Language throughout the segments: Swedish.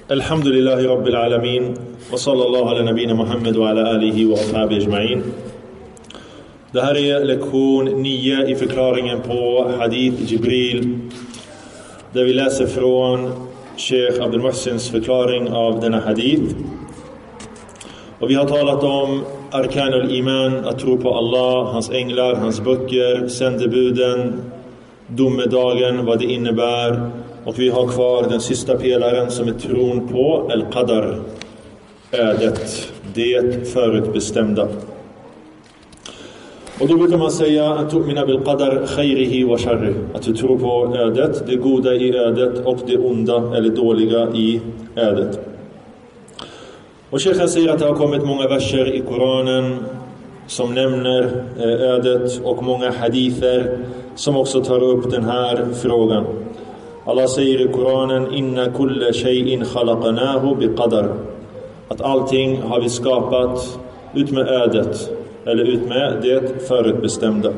Alhamdulillahi Rabbil Alamin wa sallallahu ala nabina Muhammad wa ala alihi wa ashabi ajma'in. Det här är lektion 9 i förklaringen på Hadith Jibril, där vi läser från Sheikh Abdul Muhsins förklaring av denna hadith. Och vi har talat om Arkanul Iman, att tro på Allah, hans änglar, hans böcker, sändebuden, domedagen, vad det innebär. Och vi har kvar den sista pelaren som är tron på Al-Qadar, ödet, det förutbestämda. Och då brukar man säga att tu'mina bil qadar khairihi wa sharri, att du tror på ödet, det goda i ödet och det onda eller dåliga i ödet. Och Sheikhen säger att det har kommit många verser i Koranen som nämner ödet och många hadither som också tar upp den här frågan. Allah säger i Koranen: inna kulla shay'in khalaqnahu biqadar, att allting har vi skapat ut med ödet, eller ut med det förutbestämda.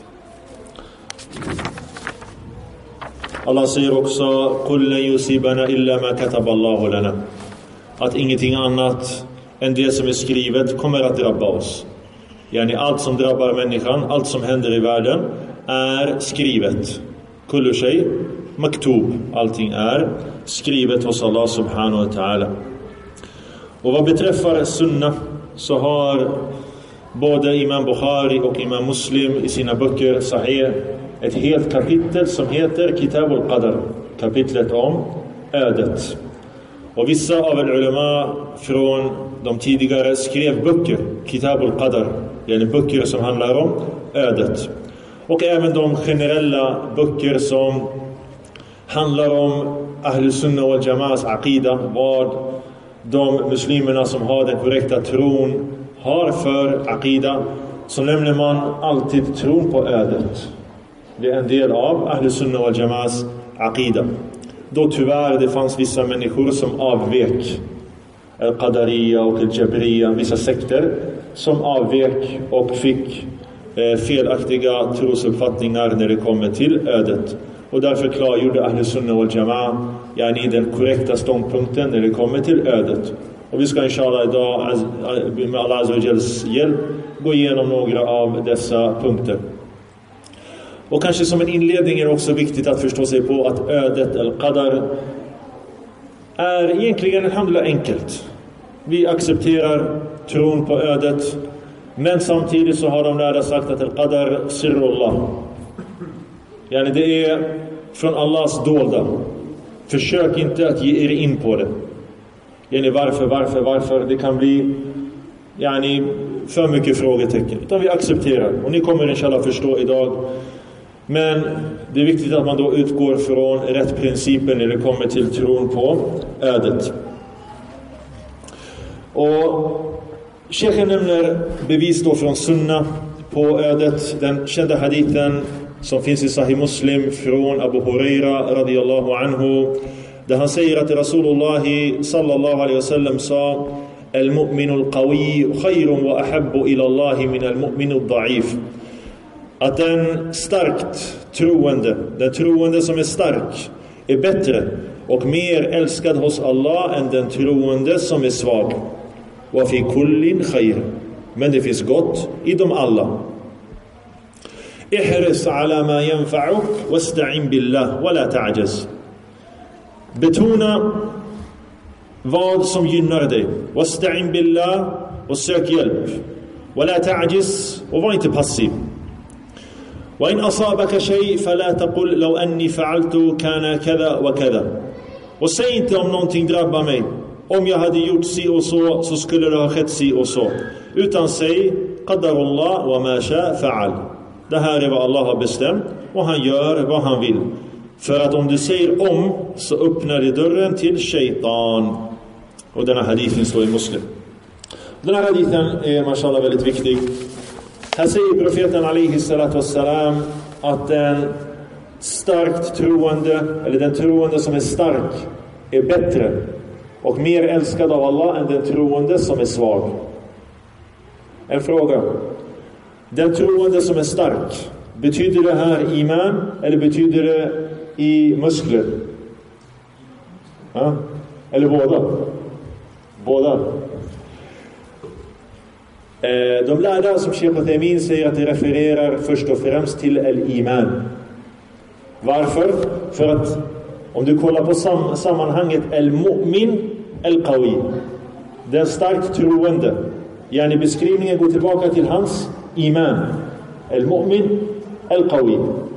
Allah säger också: qul yusibana illa ma kataballahu lana, att ingenting annat än det som är skrivet kommer att drabba oss. Yani allt som drabbar människan, allt som händer i världen är skrivet. Kullu shay maktub, allting är skrivet hos Allah subhanahu wa ta'ala. Och vad beträffar sunnah så har både Imam Bukhari och Imam Muslim i sina böcker Sahih ett helt kapitel som heter Kitabul Qadar, kapitlet om ödet. Och vissa av ulema från de tidigare skrev böcker, Kitabul Qadar, yani böcker som handlar om ödet. Och även de generella böcker som handlar om Ahlus Sunnah wal Jama'as aqida, vad de muslimerna som har den korrekta tron har för aqida, så nämner man alltid tron på ödet. Det är en del av Ahlus Sunnah wal Jama'as aqida. Då tyvärr det fanns vissa människor som avvek, Al-Qadariya och Al-Jabriya, vissa sekter som avvek och fick felaktiga trosuppfattningar när det kommer till ödet. Och därför klargjorde Ahlus Sunnah wal Jama'a yani den korrekta ståndpunkten när det kommer till ödet. Och vi ska inshallah idag med Allah Azza wa Jals hjälp gå igenom några av dessa punkter. Och kanske som en inledning är det också viktigt att förstå sig på att ödet, Al-Qadar, är egentligen alhamdulillah enkelt. Vi accepterar tron på ödet, men samtidigt så har de lärda sagt att Al-Qadar sirrullah. Yani det är från Allahs dolda. Försök inte att ge er in på det. Yani varför? Det kan bli yani för mycket frågetecken. Utan vi accepterar. Och ni kommer inshallah förstå idag. Men det är viktigt att man då utgår från rätt principer när det kommer till tron på ödet. Och Sheikhen nämner bevis då från sunnah på ödet. Den kända hadithen som finns i Sahih Muslim från Abu Huraira radiyallahu anhu, där han säger att Rasulullah sallallahu alaihi wasallam sa: al-mu'minu al-qawi khayrun wa ahabbu ila Allah min al-mu'minu al-da'if, att den starkt troende, den troende som är stark, är bättre och mer älskad hos Allah än den troende som är svag. Wa fi kullin khayr, men det finns gott i dem alla. ihris ala ma yanfa'uk wasta'in billah wa la ta'jaz, betona vad som gynnar dig, wasta'in billah, och sök hjälp, wa la ta'jaz, och var inte passiv. wa in asabaka shay fala taqul law anni fa'altu kana kadha wa kadha, och säg inte om någonting drabbar mig, om jag hade gjort si och så skulle det ha skett si och så, utan säg qadarullah wa ma sha fa'al, det här är vad Allah har bestämt och han gör vad han vill. För att om du säger om, så öppnar det dörren till shaitan. Och denna hadithen står i Muslim. Den här hadithen är mashallah väldigt viktig. Här säger profeten alaihi salatu wassalam att den starkt troende, eller den troende som är stark, är bättre och mer älskad av Allah än den troende som är svag. En fråga: den troende som är stark, betyder det här iman eller betyder det i muskler? Ja? Eller båda? Båda. De lärda som Sheikh Uthaymeen säger att det refererar först och främst till al-iman. Varför? För att om du kollar på sammanhanget al-mu'min al-qawi, den starkt troende, yani beskrivningen går tillbaka till hans iman. Al-mu'min al-qawi.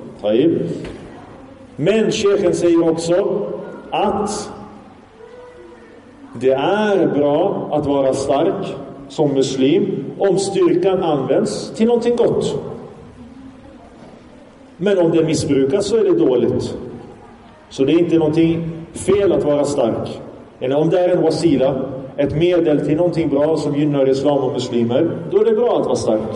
Men Sheikhen säger också att det är bra att vara stark som muslim om styrkan används till någonting gott. Men om det missbrukas så är det dåligt. Så det är inte någonting fel att vara stark. Eller om det är en wasila, ett medel till någonting bra som gynnar islam och muslimer, då är det bra att vara stark.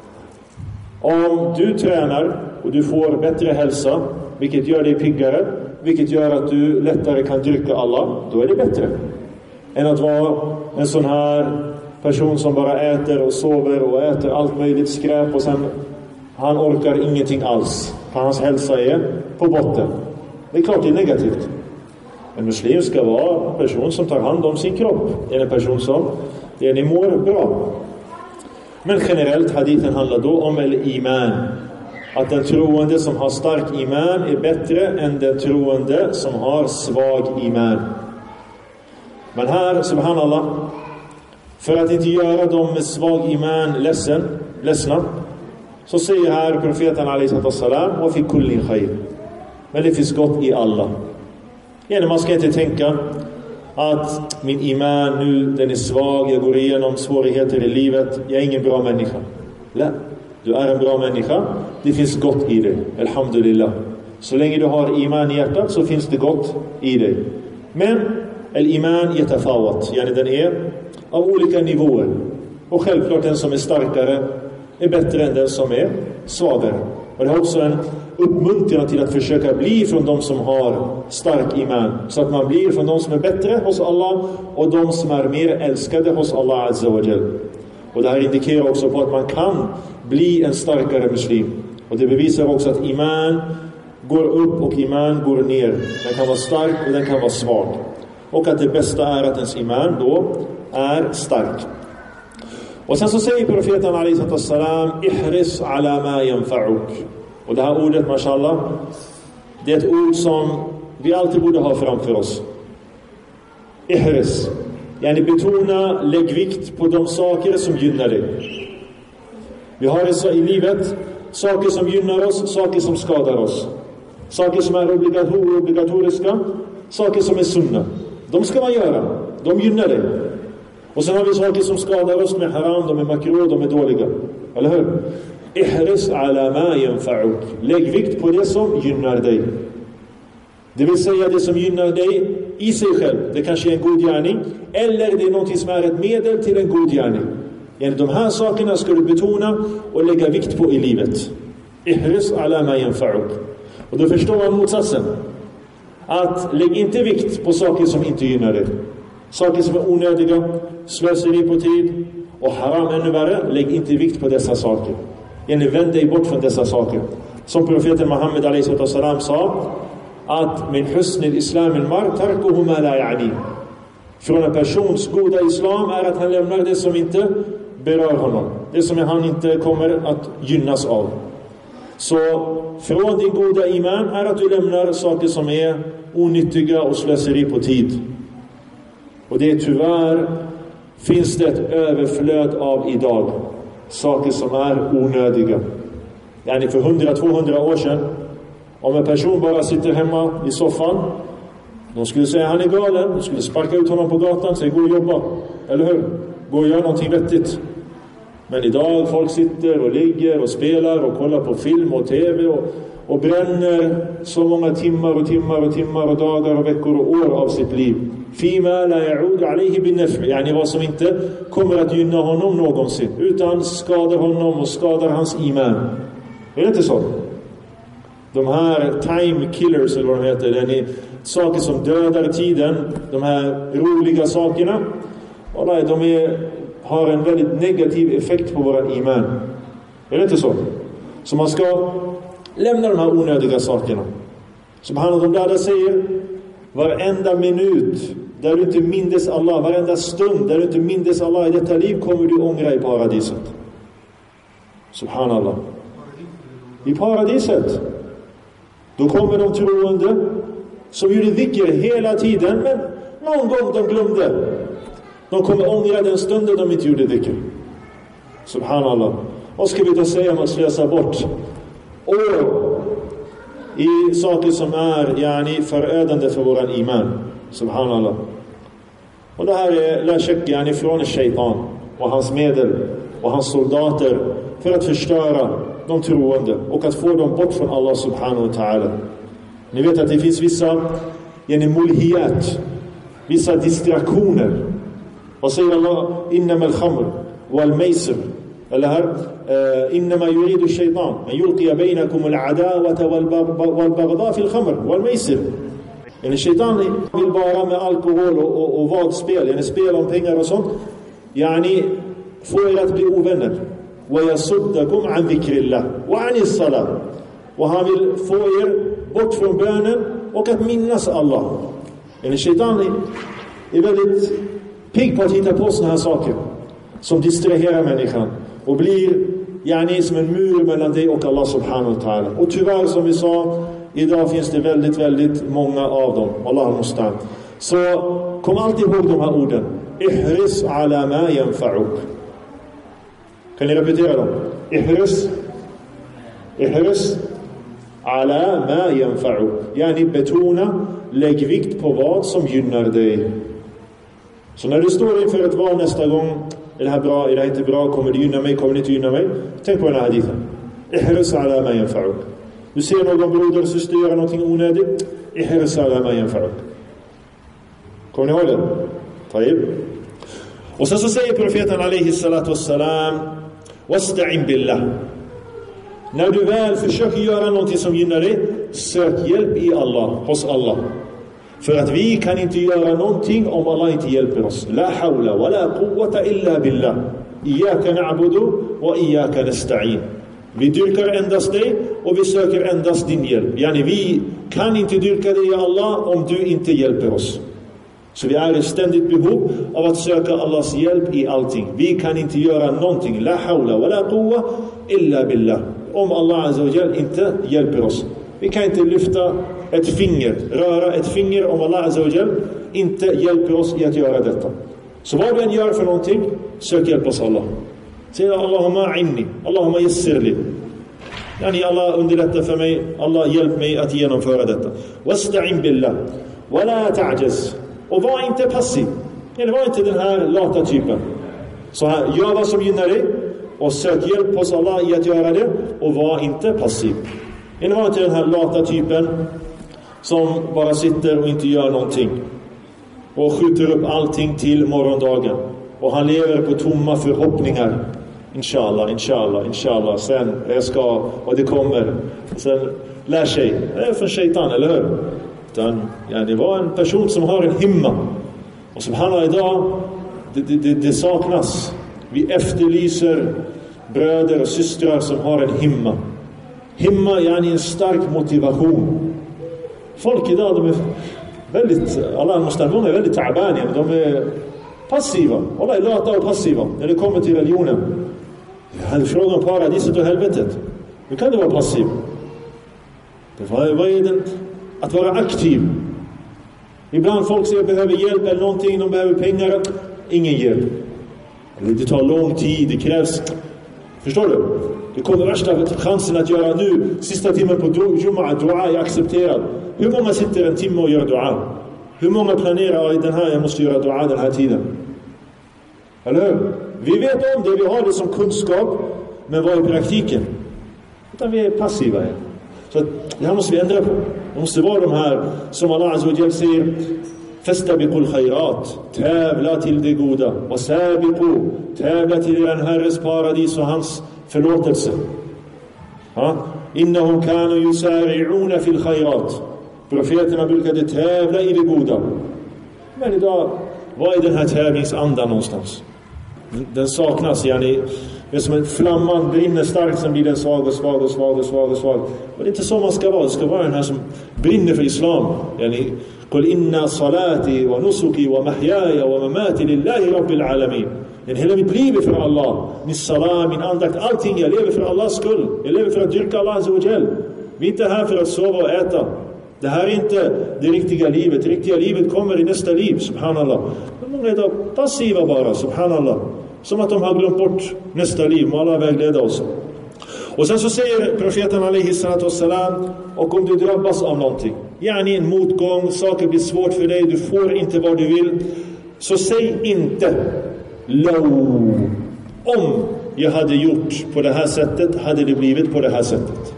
Om du tränar och du får bättre hälsa, vilket gör dig piggare, vilket gör att du lättare kan drycka alla, då är det bättre än att vara en sån här person som bara äter och sover och äter allt möjligt skräp och sen han orkar ingenting alls. Hans hälsa är på botten. Det är klart det är negativt. En muslim ska vara en person som tar hand om sin kropp. Det är en person som mår bra. Men generellt hadithen handlar då om iman. Att den troende som har stark iman är bättre än den troende som har svag iman. Men här, subhanallah, för att inte göra dem med svag iman ledsna, så säger här profeten alaihissalam wa fi kullin khair. Men det finns gott i alla. Man ska inte tänka att min iman nu, den är svag, jag går igenom svårigheter i livet, jag är ingen bra människa. Nej, du är en bra människa, det finns gott i dig, alhamdulillah. Så länge du har iman i hjärtat så finns det gott i dig. Men al-iman yatafawat, den är av olika nivåer. Och självklart den som är starkare är bättre än den som är svagare. Och det är också en uppmuntran till att försöka bli från de som har stark iman. Så att man blir från de som är bättre hos Allah och de som är mer älskade hos Allah Azza wa Jal. Och det här indikerar också på att man kan bli en starkare muslim. Och det bevisar också att iman går upp och iman går ner. Den kan vara stark och den kan vara svag. Och att det bästa är att ens iman då är stark. Och sen så säger profeten alaihissalam ihris ala ma yanfa'uk. Och det här ordet, mashallah, det är ett ord som vi alltid borde ha framför oss. Ihris. Betona, lägg vikt på de saker som gynnar dig. Vi har i livet saker som gynnar oss, saker som skadar oss. Saker som är obligatoriska, saker som är sunna. De ska man göra, de gynnar dig. Och sen har vi saker som skadar oss med haram, de är makruh, de är dåliga. Eller hur? Ihris ala ma yanfa'uk. Lägg vikt på det som gynnar dig. Det vill säga det som gynnar dig i sig själv. Det kanske är en god gärning. Eller det är något som är ett medel till en god gärning. De här sakerna ska du betona och lägga vikt på i livet. Ihris ala ma yanfa'uk. Och då förstår man motsatsen. Att lägg inte vikt på saker som inte gynnar dig. Saker som är onödiga, slöseri på tid och haram ännu värre, lägg inte vikt på dessa saker. Vänd dig bort från dessa saker. Som profeten Muhammed alaihissalam sa, att min husnil islam il mar tarkuhu ma la ya'ni. Från en persons goda islam är att han lämnar det som inte berör honom. Det som han inte kommer att gynnas av. Så från din goda iman är att du lämnar saker som är onyttiga och slöseri på tid. Och det är tyvärr finns det ett överflöd av idag. Saker som är onödiga. För 100-200 år sedan, om en person bara sitter hemma i soffan, de skulle säga han är galen. De skulle sparka ut honom på gatan och säga gå och jobba. Eller hur? Gå och göra någonting vettigt. Men idag folk sitter och ligger och spelar och kollar på film och tv och bränner så många timmar och dagar och veckor och år av sitt liv. Fima la ya'ud alayhi bin naf', vad som inte kommer att gynna honom någonsin, utan skadar honom och skadar hans iman. Är det inte så? De här time killers eller vad de heter, det är saker som dödar tiden, de här roliga sakerna, de har en väldigt negativ effekt på våran iman. Är det inte så? Så man ska lämna de här onödiga sakerna. Som han och de lärda säger, varenda minut där du inte mindes Allah, varenda stund där du inte mindes Allah i detta liv, kommer du ångra i paradiset. Subhanallah. I paradiset, då kommer de troende som gjorde dhikr hela tiden, men någon gång de glömde. De kommer ångra den stunden de inte gjorde dhikr. Subhanallah. Vad ska vi då säga om att slösa bort år i saker som är förödande för våran iman? Subhanallah. Och det här är la shakka från shaitan och hans medel och hans soldater för att förstöra de troende och att få dem bort från Allah subhanahu wa ta'ala. Ni vet att det finns vissa mulhiyat, vissa distraktioner. Vad säger Allah? Innama al-khamr wal-maysir. Eller här, innama yuridu shaitan an yulqiya bainakum al-adawata wal-baghdha fi al-khamr wal-maysir. En shaitan vill bara med alkohol och vadspel, en spel om pengar och sånt, få er att bli ovänner. Wa yasuddakum an dhikrillah wa an as-salat. Och han vill få er bort från bönen och att minnas Allah. En shaitan är väldigt pigg på att hitta på såna här saker som distraherar människan och blir som en mur mellan dig och Allah subhanahu wa ta'ala. Och tyvärr, som vi sa, idag finns det väldigt, väldigt många av dem. Allah al-mustan. Så kom alltid ihåg de här orden. Ihris ala ma yanfa'uk. Kan ni repetera dem? Ihris ala ma yanfa'uk. Betona, lägg vikt på vad som gynnar dig. Så när du står inför ett val nästa gång, är det här bra, är det här inte bra, kommer det gynna mig, kommer det inte gynna mig? Tänk på den här hadithen. Ihris ala ma yanfa'uk. Du ser någon broder och syster göra någonting onödigt. Ihris ala ma yanfa'uk. Kommer ni ihåg det? Taib. Och sen så säger profeten alaihi salatu wassalam, wasta'in billah. När du väl försöker göra någonting som gynnar dig, sök hjälp i Allah, hos Allah. För att vi kan inte göra någonting om Allah inte hjälper oss. La hawla wa la quwwata illa billah. Iyaka na'budu wa iyaka nasta'in. Vi dyrkar endast dig och vi söker endast din hjälp. Vi kan inte dyrka dig, Allah, om du inte hjälper oss. Så vi är i ständigt behov av att söka Allahs hjälp i allting. Vi kan inte göra någonting. La hawla wa la quwwata illa billah. Om Allah azza wa jalla inte hjälper oss. Vi kan inte lyfta ett finger, röra ett finger om Allah azza wa jalla inte hjälper oss i att göra detta. Så vad du än gör för någonting, sök hjälp hos Allah. Säg Allahumma inni, Allahumma yassirli. Allah underlättar för mig, Allah hjälp mig att genomföra detta. Wasta'in billah, wa la ta'jaz. Och var inte passiv. Eller var inte den här lata typen. Så här, gör vad som gynnar dig och sök hjälp hos Allah i att göra det, och var inte passiv. Eller var inte den här lata typen som bara sitter och inte gör någonting och skjuter upp allting till morgondagen, och han lever på tomma förhoppningar. Inshallah, sen jag ska, och det kommer, sen lär sig. Det är för shaitan, eller hur? Utan, det var en person som har en himma, och subhanallah, idag det saknas. Vi efterlyser bröder och systrar som har en himma. Himma är en stark motivation. Folk idag, de är väldigt, alla måste är väldigt ta'bani, de är passiva. Alla är lata och passiva när det kommer till religionen. Jag hade frågat om paradiset och helvetet. Hur kan det vara passiv? Vad är det? Att vara aktiv. Ibland folk säger behöver hjälp eller någonting, de behöver pengar. Ingen hjälp. Det tar lång tid, det krävs. Förstår du? Det kommer värsta chansen att göra nu. Sista timmen på Jum'a, dua är accepterad. Hur många sitter en timme och gör dua? Hur många planerar den här, jag måste göra dua den här tiden? Eller hur? Vi vet om det, vi har det som kunskap, men vad är praktiken? Utan vi är passiva här. Så det här måste vi ändra på. Det måste vara de här som Allah azza wa jalla säger: fastabiqul khairat, tävla till det goda, och sabiqu, tävla till den Herres paradis och hans förlåtelse. Innahum kanu yusari'una fil khairat. Profeterna brukade tävla i det goda. Men idag, vad är den här tävlingsandan någonstans? Den saknas. Det är som en flamman brinner starkt, sen blir den svag och svag och svag och svag och svag. Och det är inte så man ska vara. Det ska vara den här som brinner för islam. Yani, قل إن صلاتي ونسكي ومحياي ومماتي لله رب العالمين. Hela mitt liv är för Allah. Min salam, min andakt, allting. Jag lever för Allahs skull. Jag lever för att dyrka Allah azza wa jal. Vi är inte här för att sova och äta. Det här är inte det riktiga livet. Det riktiga livet kommer i nästa liv, subhanallah. Många är passiva bara, subhanallah. Som att de har glömt bort nästa liv. Må Allah vägleda oss. Och sen så säger profeten alaihi salatu wassalam, och om du drabbas av någonting, yani en motgång, saker blir svårt för dig, du får inte vad du vill, så säg inte om jag hade gjort på det här sättet hade det blivit på det här sättet.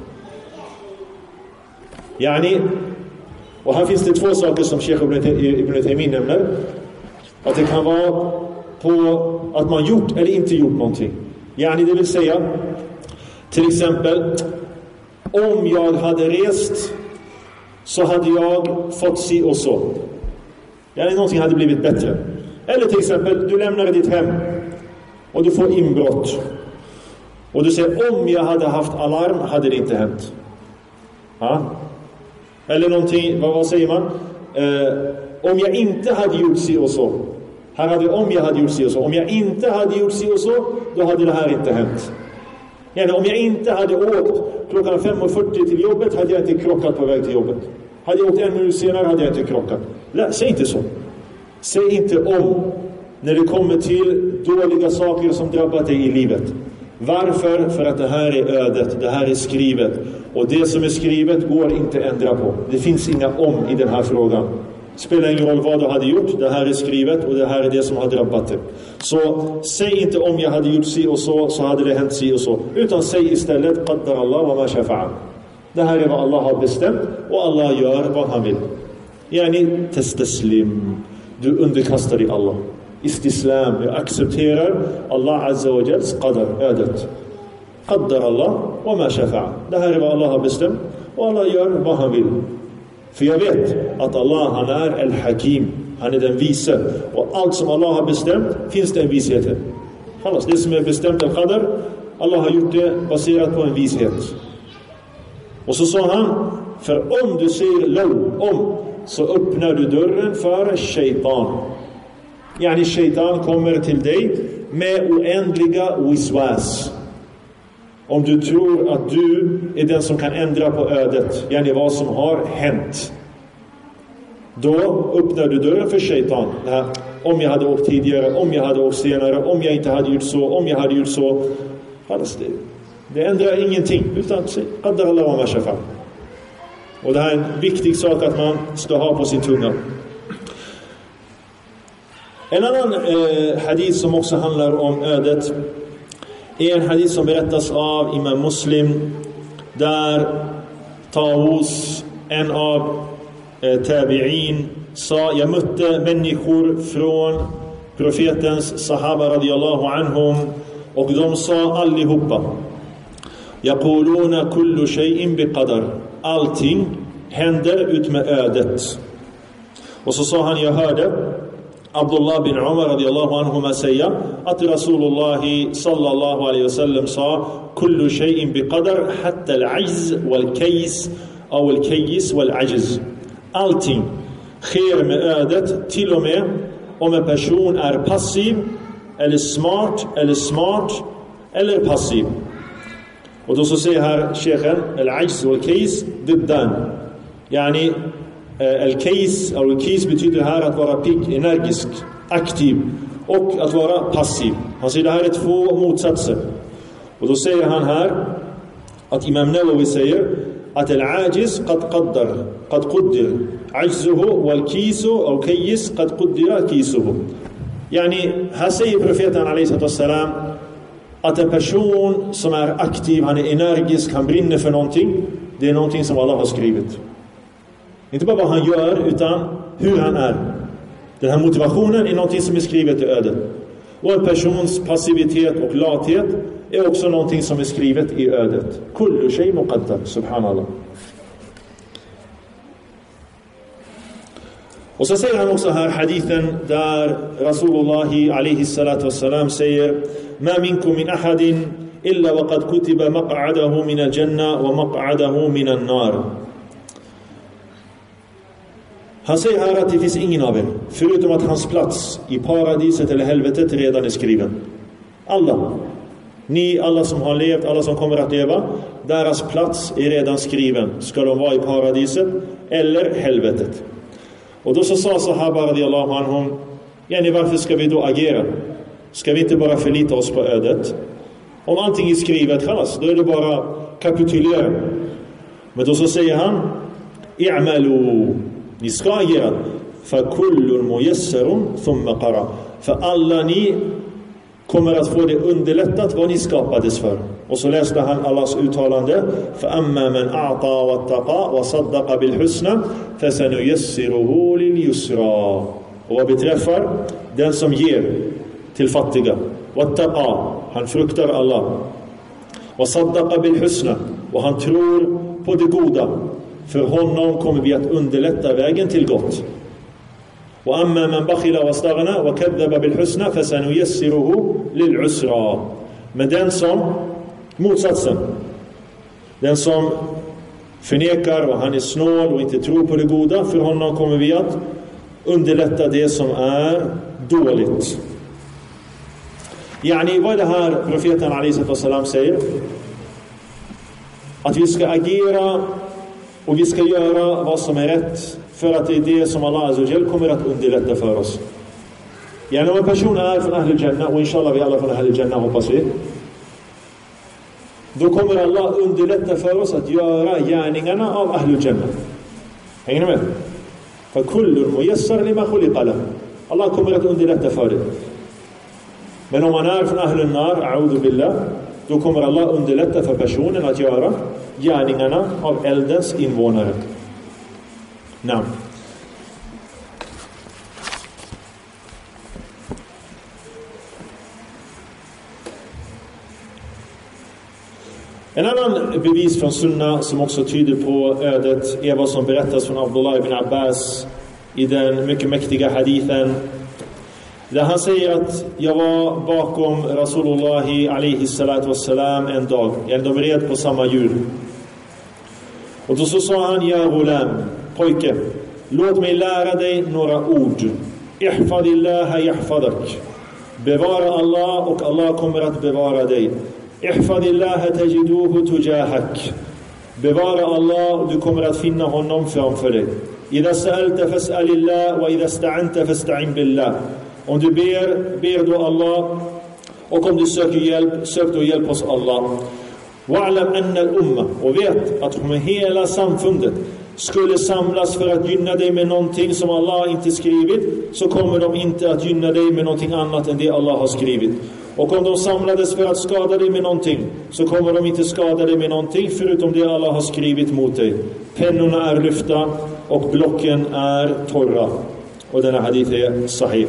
Yani, och här finns det två saker som Sheikh Ibn Taymin nämner. Att det kan vara på att man gjort eller inte gjort någonting. Yani, det vill säga, till exempel, om jag hade rest så hade jag fått si och så. Yani, någonting hade blivit bättre. Eller till exempel, du lämnar ditt hem och du får inbrott. Och du säger, om jag hade haft alarm hade det inte hänt. Ja? Eller någonting, vad säger man? Om jag inte hade gjort si och så. Här hade om jag hade gjort si och så. Om jag inte hade gjort si och så, då hade det här inte hänt. Yani, om jag inte hade åkt klockan 5:40 till jobbet hade jag inte krockat på väg till jobbet. Hade jag åkt 1 minut senare hade jag inte krockat. Säg inte så. Säg inte om när det kommer till dåliga saker som drabbat dig i livet. Varför? För att det här är ödet, det här är skrivet. Och det som är skrivet går inte att ändra på. Det finns inga om i den här frågan. Spelar ingen roll vad du hade gjort, det här är skrivet och det här är det som har drabbat dig. Så säg inte om jag hade gjort si och så hade det hänt si och så. Utan säg istället, qaddar Allah wa ma shafa'a. Det här är vad Allah har bestämt och Allah gör vad han vill. Yani testaslim. Du underkastar dig Allah. Istislam, jag accepterar Allah azza wa jals qadar, ödet. Qaddar Allah wa ma shafa'a. Det här är vad Allah har bestämt och Allah gör vad han vill. För jag vet att Allah, han är al-Hakim. Han är den vise. Och allt som Allah har bestämt finns det en vishet. Alltså, det som är bestämt av qadar, Allah har gjort det baserat på en vishet. Och så sa han, för om du säger om, så öppnar du dörren för shaitan. Yani shaitan kommer till dig med oändliga wiswas. Om du tror att du är den som kan ändra på ödet, yani vad som har hänt, då öppnar du dörren för shaitan. Om jag hade åkt tidigare, om jag hade åkt senare, om jag inte hade gjort så, om jag hade gjort så. Alltså det ändrar ingenting, utan qaddar Allah wa ma shafa'a. Och det här är en viktig sak att man ska ha på sin tunga. En annan hadith som också handlar om ödet är en hadith som berättas av Imam Muslim, där Tawus, en av tabi'in, sa, jag mötte människor från profetens sahaba radiyallahu anhum, och de sa allihopa, yaquluna kullu shay'in biqadar. Allting händer ut med ödet. Och så sa han, jag hörde Abdullah bin Umar radiyallahu anhuma säga att Rasulullah sallallahu alaihi wasallam sa, kullu shay'in biqadar hatta al-ajz wal-kays aw al-kays wal-ajz. Allting sker med ödet, till och med om en person är passiv eller smart eller passiv. Och då så säger här Sheikhen, al-ajz wal-kays diddan. Yani al-kays betyder här att vara pigg, energisk, aktiv, och att vara passiv. Han säger det här är två motsatser. Och då säger han här att Imam Nawawi säger att al-ajiz qad quddir ajzuhu wal-kisu aw kays qad quddira kisuhu. Yani här säger profeten alayhi sallam att en person som är aktiv, han är energisk, han brinner för någonting, det är någonting som Allah har skrivit. Inte bara vad han gör, utan hur han är. Den här motivationen är någonting som är skrivet i ödet. Och en persons passivitet och lathet är också någonting som är skrivet i ödet. Kullu shay muqaddar, subhanallah. Och så säger han också här hadithen där Rasulullah alaihi salatu wassalam säger ما منكم من أحد إلا وقد كتب مقعده من الجنة ومقعده من النار. Han säger här att det finns ingen av er, förutom att hans plats i paradiset eller helvetet redan är skriven. Alla. Ni, alla som har levt, alla som kommer att leva, deras plats är redan skriven. Ska de vara i paradiset eller helvetet? Och då så sa sahaba radiyallahu anhum, yani varför ska vi då agera? Ska vi inte bara förlita oss på ödet? Om allting är skrivet, khalas, då är det bara kapitulera. Men då så säger han, i'malu, ni ska agera. Fakullun muyassarun thumma qara. För alla ni kommer att få det underlättat vad ni skapades för. Och så läste han Allahs uttalande, فَأَمَّا مَنْ أَعْطَى وَاتَّقَى وَصَدَّقَ بِالْحُسْنَى فَسَنُيَسِّرُهُ لِلْيُسْرَى. Och vad beträffar den som ger till fattiga, وَاتَّقَى, han fruktar Allah, وَصَدَّقَ بِالْحُسْنَى, och han tror på det goda, för honom kommer vi att underlätta vägen till gott. وَأَمَّا مَنْ بَخِلَ وَاسْتَغْنَى وَكَذَّبَ بِالْحُسْنَى فَسَنُيَسِّرُهُ لِلْعُسْرَى. Men den som, motsatsen, den som förnekar och han är snål och inte tror på det goda, för honom kommer vi att underlätta det som är dåligt. Yani, vad är det här profeten alaihissalam säger? Att vi ska agera och vi ska göra vad som är rätt, för att det är det som Allah Azza wa Jal kommer att underlätta för oss. Yani, om en person är från Ahlul Jannah, och inshallah vi alla från Ahlul Jannah, hoppas vi, då kommer Allah underlätta för oss att göra gärningarna av Ahlul Jannah. Hänger ni med? För kullun muyassar lima khuliqa lahu. Allah kommer att underlätta för det. Men om man är från Ahlul Nar, a'udhu billah, då kommer Allah underlätta för personen att göra gärningarna av eldens invånare. Namn. En annan bevis från Sunna som också tyder på ödet är vad som berättas från Abdullah ibn Abbas i den mycket mäktiga hadithen, där han säger att jag var bakom Rasulullahi alaihi salatu wassalam en dag. De red på samma djur. Och då så sa han, ja gulam, pojke, låt mig lära dig några ord. Ihfadillaha yahfadak. Bevara Allah och Allah kommer att bevara dig. Ihfadillaha tajiduhu tujahak. Bevara Allah och du kommer att finna honom framför dig. Idha sa'alta fas'alillah wa idha sta'anta fasta'in billah. Om du ber då Allah, och om du söker hjälp, sök då hjälp hos Allah. Wa'lam anna al-umma, och vet att om hela samfundet skulle samlas för att gynna dig med någonting som Allah inte skrivit, så kommer de inte att gynna dig med någonting annat än det Allah har skrivit. Och om de samlades för att skada dig med någonting, så kommer de inte skada dig med någonting förutom det Allah har skrivit mot dig. Pennorna är lyfta och blocken är torra. Och denna hadith är sahih.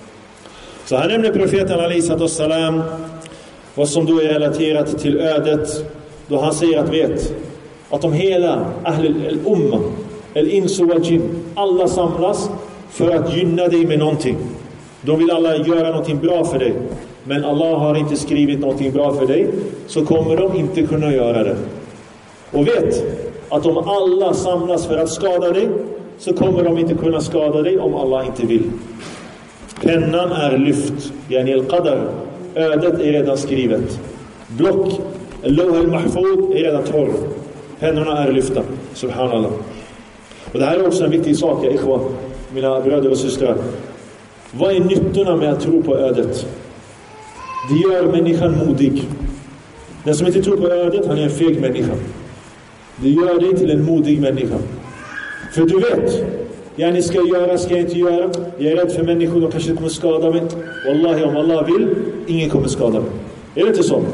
Så här nämner profeten alaihissalam vad som då är relaterat till ödet, då han säger att vet att om hela al-umma, al-insu wal-jinn, alla samlas för att gynna dig med någonting. De vill alla göra någonting bra för dig, men Allah har inte skrivit någonting bra för dig, så kommer de inte kunna göra det. Och vet att om alla samlas för att skada dig, så kommer de inte kunna skada dig om Allah inte vill. Pennan är lyft, yani al-qadar, ödet är redan skrivet. Block, al-lawh al-mahfud, är redan torr. Pennorna är lyfta, subhanallah. Och det här är också en viktig sak, ikhwa, mina bröder och systrar. Vad är nyttorna med att tro på ödet? Det gör människan modig. Den som inte tror på ödet, han är en feg människa. Det gör dig till en modig människa. För du vet, jag ska göra, ska jag inte göra. Jag är rädd för människor, de kanske kommer skada mig. Wallahi, om Allah vill, ingen kommer skada mig. Är det inte så?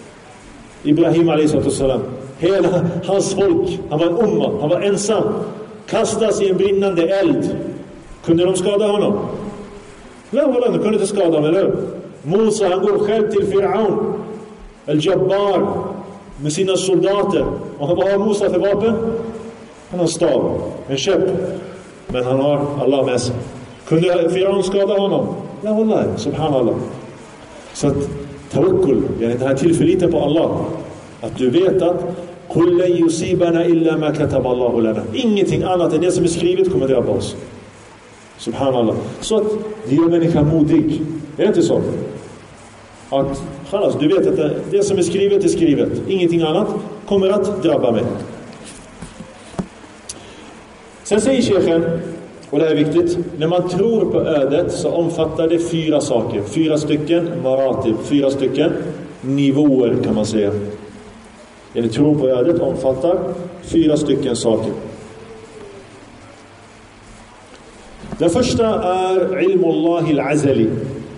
Ibrahim alaihissalam, hela hans folk, han var en umma, han var ensam, kastas i en brinnande eld. Kunde de skada honom? Nej, de kunde inte skada honom, eller? Musa, han går själv till Firaun al-Jabbar med sina soldater. Och vad har Musa för vapen? Han har stav, en käpp. Men han har Allah med sig. Kunde Firaun skada honom? Nej, wallahi, subhanallah. Så att tawakkul, den här tillförliten på Allah. Att du vet att قُلْ لَنْ يُصِيبَنَا إِلَّا مَا كَتَبَ اللَّهُ لَنَا. Ingenting annat än det som är skrivet kommer drabba oss. Subhanallah. Så att det gör människan modig. Är det inte så? Att du vet att det som är skrivet. Ingenting annat kommer att drabba mig. Sen säger Sheikhen, och det här är viktigt, när man tror på ödet så omfattar det 4 saker. 4 stycken maratib, 4 stycken nivåer kan man säga. Eller tro på ödet omfattar 4 stycken saker. Den första är ilmullahi al-azali.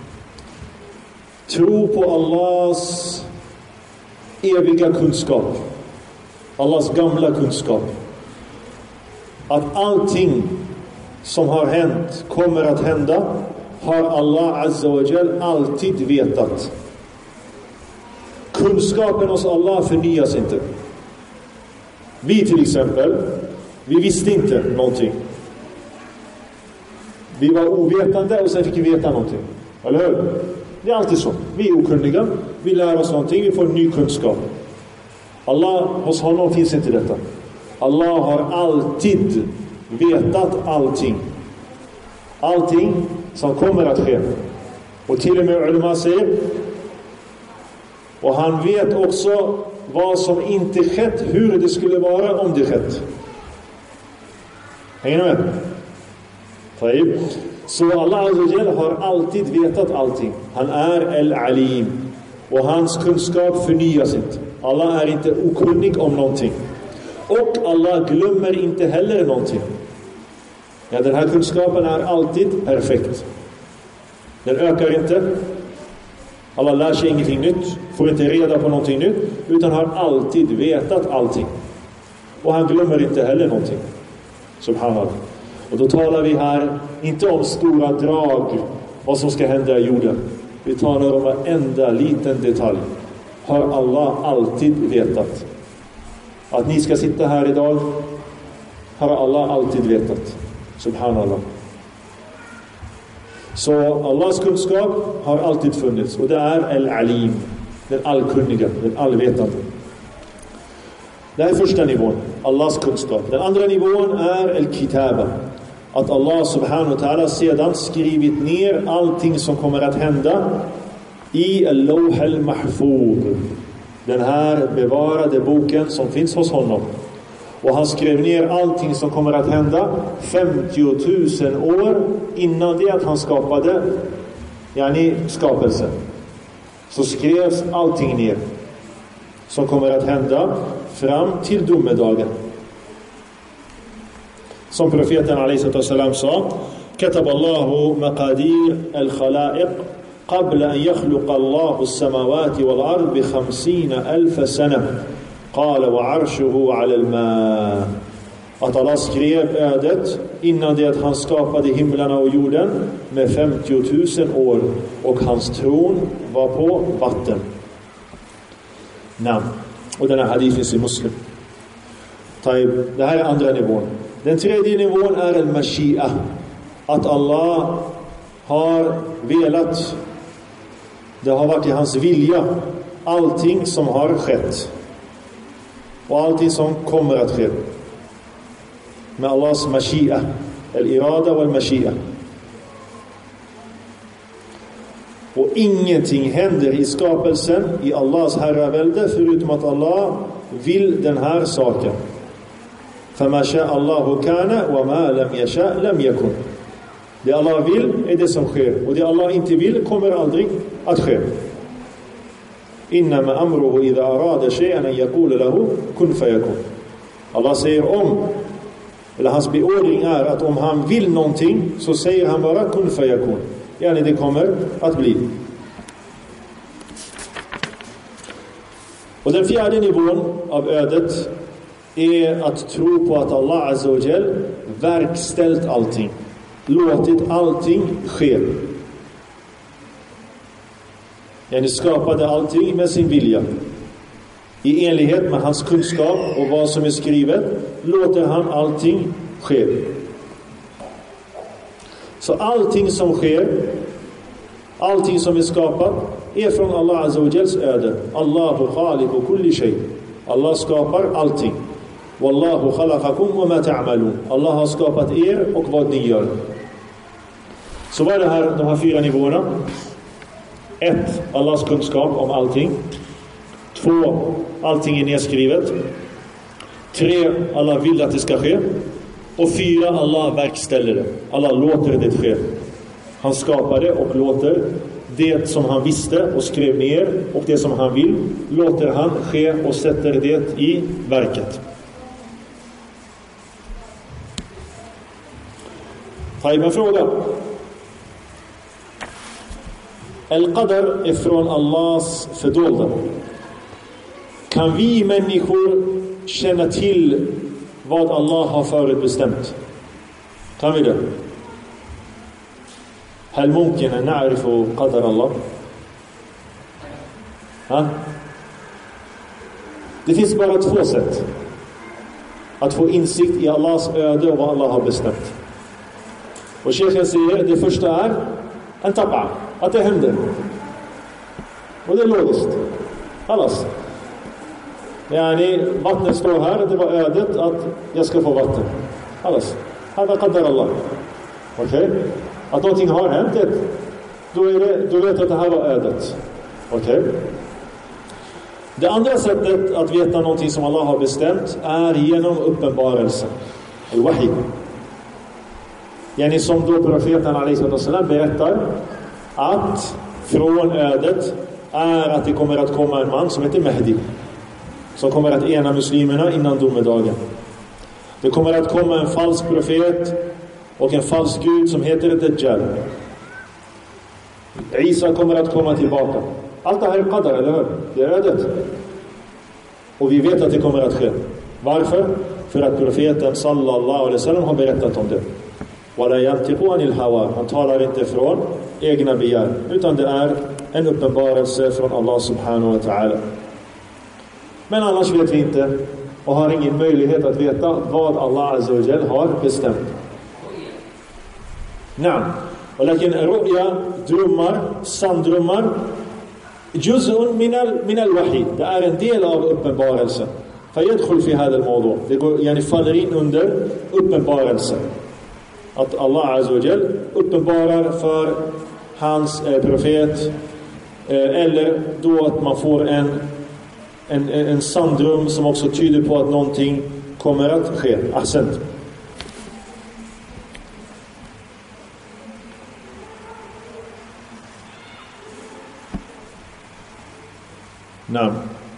Tro på Allahs eviga kunskap. Allahs gamla kunskap. Att allting som har hänt, kommer att hända, har Allah Azza wa Jal alltid vetat. Kunskapen hos Allah förnyas inte. Vi till exempel, vi visste inte någonting. Vi var ovetande och sen fick vi veta någonting. Eller hur? Det är alltid så. Vi är okunniga, vi lär oss någonting, vi får ny kunskap. Allah, hos honom finns inte detta. Allah har alltid vetat allting. Allting som kommer att ske. Och till och med ulama säger, och han vet också vad som inte skett, hur det skulle vara om det skett. Hänger ni med? Taib. Så Allah Azza wa Jalla har alltid vetat allting. Han är al-alim. Och hans kunskap förnyas inte. Allah är inte okunnig om någonting. Och Allah glömmer inte heller någonting. Ja, den här kunskapen är alltid perfekt. Den ökar inte. Allah lär sig ingenting nytt. Får inte reda på någonting nytt. Utan har alltid vetat allting. Och han glömmer inte heller någonting. Subhanallah. Och då talar vi här inte om stora drag. Vad som ska hända i jorden. Vi talar om en enda liten detalj. Har Allah alltid vetat. Att ni ska sitta här idag har Allah alltid vetat. Subhanallah. Så Allahs kunskap har alltid funnits. Och det är al-alim. Den allkunniga, den allvetande. Det är första nivån. Allahs kunskap. Den andra nivån är al-kitaba. Att Allah subhanahu wa ta'ala sedan skrivit ner allting som kommer att hända i al-lawh al-mahfuz. Den här bevarade boken som finns hos honom. Och han skrev ner allting som kommer att hända 50 000 år innan det att han skapade skapelsen. Så skrevs allting ner som kommer att hända fram till domedagen. Som profeten a.s. sa, كتب الله مقادير الخلائق قبل أن يخلق الله السماوات والأرض ب50,000 سنة قال وعرشه على الماء. Att Allah skrev ödet innan det att han skapade himlarna och jorden med 50 000 år och hans tron var på vatten. Namn. Och den här hadith finns i Muslim. Det här är andra nivån. Den tredje nivån är al-mashi'a. Att Allah har velat, det har varit i hans vilja, allting som har skett och allting som kommer att ske. Med Allahs mashi'a, al-irada och al-mashi'a. Och ingenting händer i skapelsen i Allahs herravälde förutom att Allah vill den här saken. فَمَا شَاءَ اللَّهُ كَانَ وَمَا لَمْ يَشَاء لَمْ يَكُنْ. Det Allah vill är det som sker. Och det Allah inte vill kommer aldrig att ske. إِنَّمَا أَمْرُهُ إِذَا أَرَادَ شَيْئًا أَنْ يَقُولَ لَهُ كُنْ فَيَكُنْ. Allah säger eller hans beordring är att om han vill någonting så säger han bara kun fayakun. Yani det kommer att bli. Och den fjärde nivån av ödet är att tro på att Allah Azza wa Jal verkställt allting. Låtit allting ske. Yani skapade allting med sin vilja. I enlighet med hans kunskap och vad som är skrivet låter han allting ske. Så allting som sker, allting som är skapat är från Allah Azza wa Jals öde. Allahu khaliqu kulli shay. Allah skapar allting. Wallahu khalaqakum wa ma ta'malun. Allah har skapat er och vad ni gör. Så vad är det här, de här 4 nivåerna? 1. Allahs kunskap om allting. 2. Allting är nedskrivet. 3. Allah vill att det ska ske. Och 4. Allah verkställer det. Allah låter det ske. Han skapar det och låter det som han visste och skrev ner, och det som han vill låter han ske och sätter det i verket. En fråga. Al-Qadar är från Allahs fördolda. Kan vi människor känna till vad Allah har förutbestämt? Kan vi det? هل ممكن أن نعرف قدر الله؟ Det finns bara 2 sätt att få insikt i Allahs öde och vad Allah har bestämt. Och Sheikhen säger, det första är en tab'a, att det händer. Och det är logiskt. Allas. Vattnet står här, det var ödet att jag ska få vatten. Allas. Hada qadar Allah. Okej? Att någonting har hänt, då vet jag att det här var ödet. Okej? Det andra sättet att veta någonting som Allah har bestämt är genom uppenbarelsen. Al-Wahi. Som då profeten a.s. berättar att från ödet är att det kommer att komma en man som heter Mahdi, som kommer att ena muslimerna innan domedagen. Det kommer att komma en falsk profet och en falsk gud som heter Dajjal. Isa kommer att komma tillbaka. Allt det här är qadar, eller hur? Det är ödet. Och vi vet att det kommer att ske. Varför? För att profeten sallallahu alaihi wasallam har berättat om det. Wala yantiqu anil hawa. Han talar inte från egna begär, utan det är en uppenbarelse från Allah subhanahu wa ta'ala. Men annars vet vi inte och har ingen möjlighet att veta vad Allah Azza wa Jal har bestämt. Nej. ولكن رؤيا drömmar, sanddrömmar, juz'un min al-wahi. Det är en del av uppenbarelsen. فيدخل في هذا الموضوع. Det går faller in under uppenbarelsen. Att Allah Azza wa Jal uppenbarar för hans profet, eller då att man får en sanddröm som också tyder på att någonting kommer att ske. Ahsant. Nej.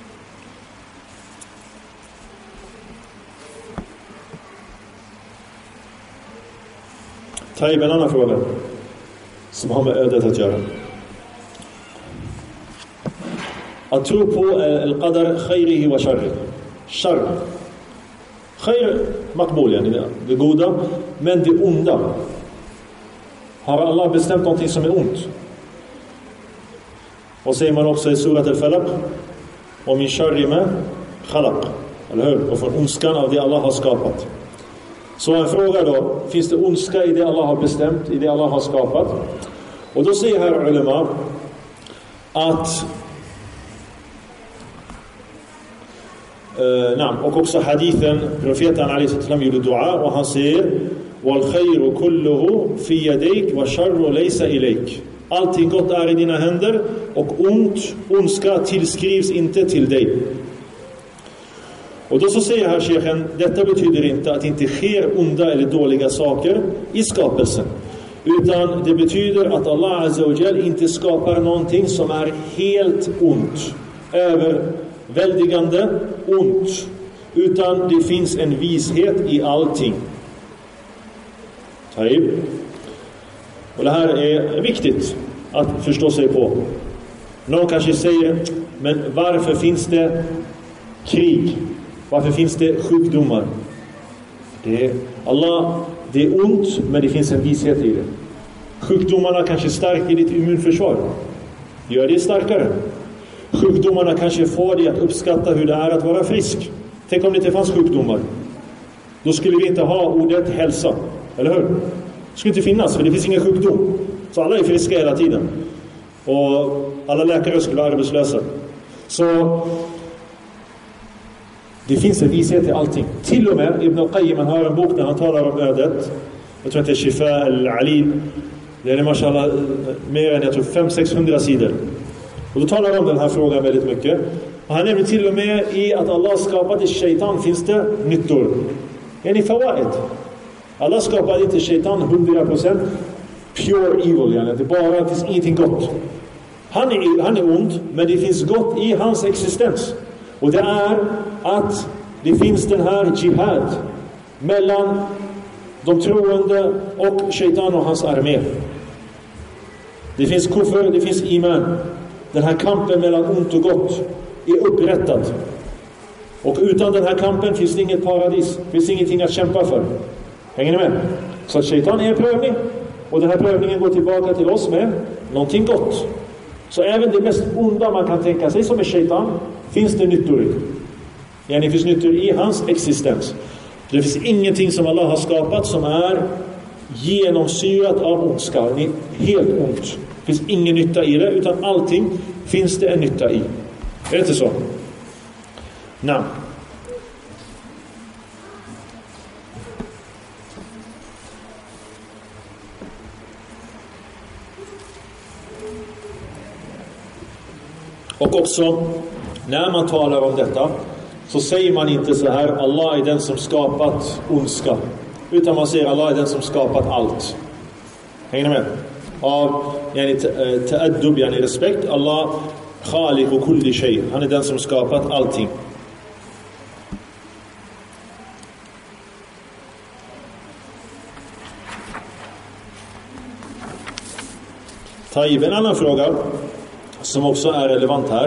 Ta en annan fråga som har med ödet att göra. Att tro på al-qadar khayrihi wa sharri. Sharr. Khayr maqbul, det goda, men det onda. Har Allah bestämt någonting som är ont? Och säger man också i surat al-Falaq, och min sharri ma khalaq, eller hur? Och från ondskan av det Allah har skapat. Så en fråga då, finns det ondska i det Allah har bestämt, i det Allah har skapat? Och då säger här ulema att och också hadithen, profeten a.s. gjorde dua och han säger wal khayru kulluhu fi yadayk wa sharru laysa ilayk. Allting gott är i dina händer och ondska tillskrivs inte till dig. Och då så säger här Sheikhen, detta betyder inte att det inte sker onda eller dåliga saker i skapelsen. Utan det betyder att Allah Azza wa Jal inte skapar någonting som är helt ont, överväldigande ont. Utan det finns en vishet i allting. Taib. Och det här är viktigt att förstå sig på. Någon kanske säger, men varför finns det krig? Varför finns det sjukdomar? Det är ont, men det finns en vishet i det. Sjukdomarna kanske stärker ditt immunförsvar. Gör det starkare. Sjukdomarna kanske får dig att uppskatta hur det är att vara frisk. Tänk om det inte fanns sjukdomar. Då skulle vi inte ha ordet hälsa. Eller hur? Det skulle inte finnas, för det finns ingen sjukdom. Så alla är friska hela tiden. och alla läkare skulle vara arbetslösa. Så det finns en vishet i allting. Till och med Ibn al-Qayyim har en bok där han talar om ödet. Jag tror att det är Shifa al-Alil. Det är mashallah mer än 500-600 sidor. Och då talar han om den här frågan väldigt mycket. Och han nämner till och med i att Allah skapade shaitan finns det nyttor. Yani fawaid. Allah skapade inte shaitan 100% pure evil. Yani. Det finns ingenting gott. Han är ond, men det finns gott i hans existens. Och det är att det finns den här jihad mellan de troende och shaitan och hans armé. Det finns kufr, det finns iman. Den här kampen mellan ont och gott är upprättad. Och utan den här kampen finns det inget paradis. Finns ingenting att kämpa för. Hänger ni med? Så att shaitan är en prövning. Och den här prövningen går tillbaka till oss med någonting gott. Så även det mest onda man kan tänka sig som är shaitan finns det nyttor i. Det finns nyttor i hans existens. Det finns ingenting som Allah har skapat som är genomsyrat av ondska. Det är helt ont. Det finns ingen nytta i det, utan allting finns det en nytta i. Är det inte så? Nej. Och också, när man talar om detta, så säger man inte så här: Allah är den som skapat ondska. Utan man säger Allah är den som skapat allt. Hänger ni med? Av ta'addub, respekt. Allah khaliq och kulli shay. Han är den som skapat allting. En annan fråga som också är relevant här.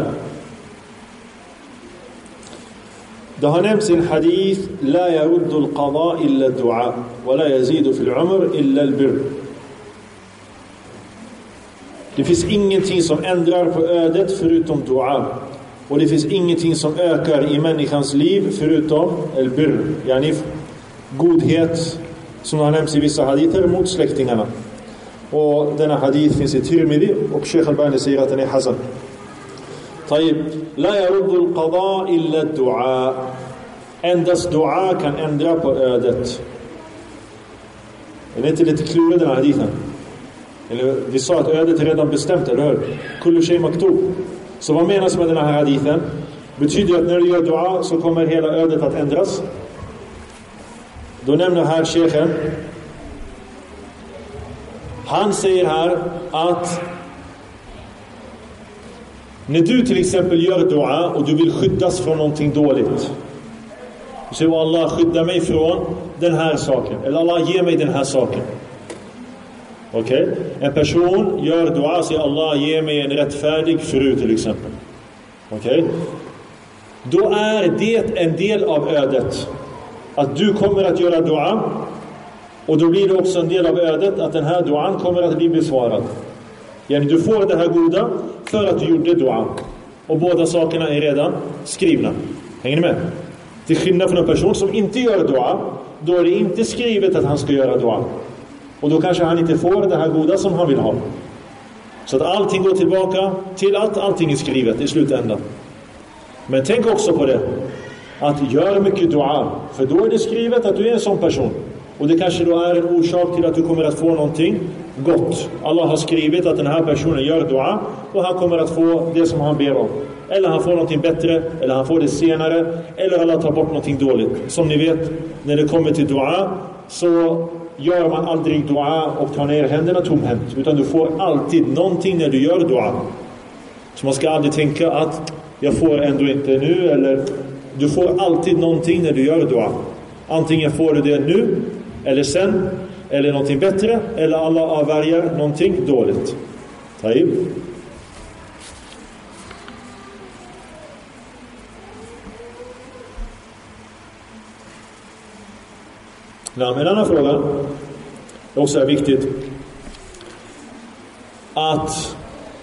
Det har nämnts i en hadith: La yaruddu al-qada illa ad-du'a wa la yazidu fil 'umr illa al-birr. Det finns ingenting som ändrar på ödet förutom dua. Och det finns ingenting som ökar i människans liv förutom al-birr, yani godhet, som har nämnts i vissa hadither mot släktingarna. Och denna hadith finns i Tirmidhi, och Sheikh Albani säger att den är hasan. La yaruddu al-qada illa ad-du'a. Endast dua kan ändra på ödet. Är det inte lite klurigt den här hadithen? Eller vi sa att ödet är redan bestämt, eller hur? Kullu shay maktub. Så vad menas med den här hadithen? Betyder att när du gör dua så kommer hela ödet att ändras? Då nämner här Sheikhen, han säger här att när du till exempel gör dua och du vill skyddas från någonting dåligt, du säger: Allah, skydda mig från den här saken, eller Allah, ge mig den här saken. Okej? En person gör dua och säger: Allah, ge mig en rättfärdig fru till exempel. Okej? Då är det en del av ödet att du kommer att göra dua, och då blir det också en del av ödet att den här duan kommer att bli besvarad. Yani du får det här goda för att du gjorde dua. Och båda sakerna är redan skrivna. Hänger ni med? Till skillnad från en person som inte gör dua, då är det inte skrivet att han ska göra dua. Och då kanske han inte får det här goda som han vill ha. Så att allting går tillbaka till att allting är skrivet i slutändan. Men tänk också på det, att göra mycket dua, för då är det skrivet att du är en sån person. Och det kanske då är en orsak till att du kommer att få någonting gott. Allah har skrivit att den här personen gör dua, och han kommer att få det som han ber om. Eller han får någonting bättre, eller han får det senare, eller Allah tar bort någonting dåligt. Som ni vet, när det kommer till dua så gör man aldrig dua och tar ner händerna tomhänt, utan du får alltid någonting när du gör dua. Så man ska aldrig tänka att jag får ändå inte nu, eller du får alltid någonting när du gör dua. Antingen får du det nu, eller sen, eller någonting bättre, eller Allah avvärjer någonting dåligt. Taib. En annan fråga är också viktigt, att